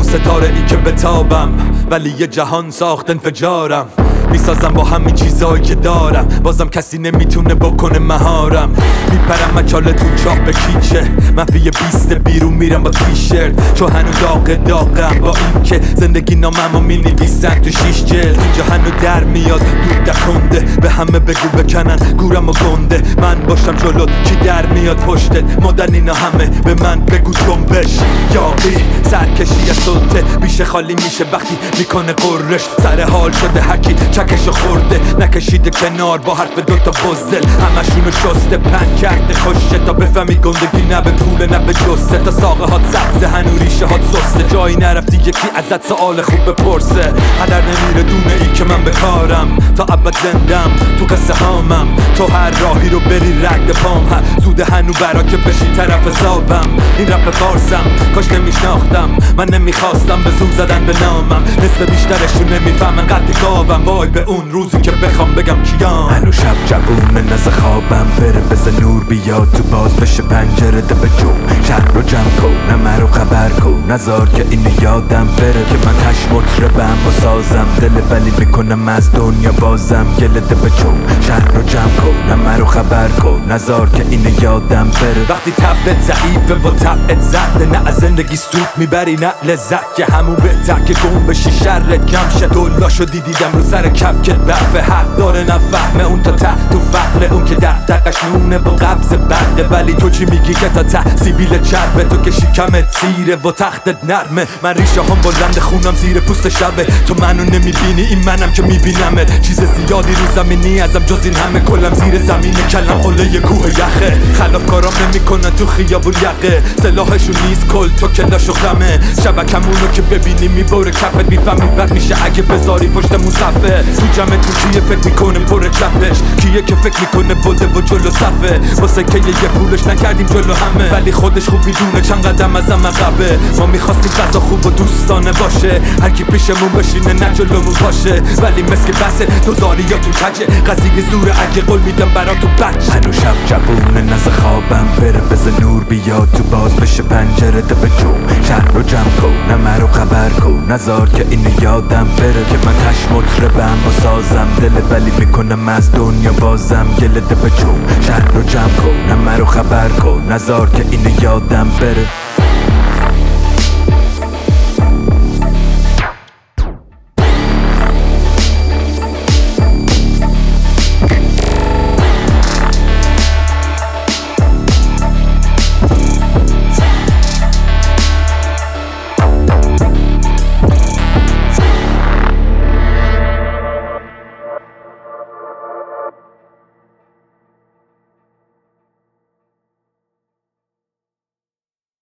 ستاره ای که بتابم، ولی یه جهان ساخت انفجارم. میسازم با همین چیزایی که دارم، بازم کسی نمیتونه بکنه مهارم. میپرم مچاله تو چاه به کیچه، من فیه 20 بیرون میرم با تیشرت، چون هنو داغم با این که زندگی ناممو مینویسن تو 6 جلد. اینجا هنو در میاد دود دکنده، به همه بگو بکنن گورم و گنده. من باشم جلوت کی در میاد پشتت، مدن اینا همه به من بگو جنبش. یاقی سرکشی سلطه بیشه خالی میشه وقتی میکنه قررش. سر حال شده هرکی چکشو خورده، نکشیده کنار با حرف دوتا بزدل. همشونو شسته پن کرده خوشه، تا بفهمی گندگی نه به پول نه به جسته. تا ساقه هات سبزه هنو ریشه هات سسته، جایی نرفتی یکی ازت سوال خوب بپرسه. هدر نمیره دونه ای که من بکارم، تا ابد زندم تو قصه هامم. تو هر راهی رو بری رد پام، زوده هنو برا که بشی طرف حسابم. این رپ فارسم کاش نمیشناختم، من نمیخواستم به زور زدن به نامم. نصف بیشترشون نمیفهمن قد گاوم، وای به اون روزی که بخوام بگم کیام. هنو شب جوونه نز خوابم بره، بزن نور بیاد تو باز بشه پنجره ده به جون. شهر رو جمع کن مرو خبر کن، نزار که اینو یادم بره که من هش مطربم و سازم. دل ولی میکنم از دنیا بازم گله ده به جون. شهر رو جمع کن مرو خبر کن، نزار که اینو یادم بره. وقتی طبعت ضعیفه و طبعت زده، نه از زندگی سود میبری نه لذت، که همون بهتر که گم بشی شرت کم شه. دلاشو دیدم رو سر کپکت برفه، حق داره نفهمه اون تا ته تو فقره. اون که دقدقش نونه با قبض برده، ولی تو چی میگی که تا ته سیبیل چربه. تو که شکمت سیره و تختت نرمه، من ریشه هم بلند خونم زیر پوست شبه. تو منو نمیبینی این منم که میبینمت، چیز زیادی رو زمینی ازم جز این همه. کلم زیر زمین کلم قله کوه یخه، خلاف کارام نمیکنن تو خیابون یقه. سلاحشون نیست کل تو کلاشو خمه، شبکمونو که ببینی میبره کفت. میفهمی بد میشه اگه بذاری پشت مصفه. تو جمع تو کیه فکر میکنه پر چپش، کیه که فکر میکنه بلده و جلو صفه. واسه که یه پولش نکردیم جلو همه، ولی خودش خوب میدونه چند قدم از هم عقبه. ما میخواستیم غذا خوب و دوستانه باشه، هر کی پیشمون بشینه نه جلومون باشه. ولی مثل بسه دوزاری یا تو کجه، قضیه زوره اگه قول میدم برا تو بچه. هنو شب جوونه نز خوابم بره، بزن نور بیاد تو باز بشه پنجره ده به جون. شهر رو جمع کن مرو خبر کن، نزار که اینو یادم بره که من هش مطربم و سازم. دل ولی میکنم از دنیا بازم گله ده به جون. شهر رو جمع کن مرو خبر کن، نزار که اینو یادم بره.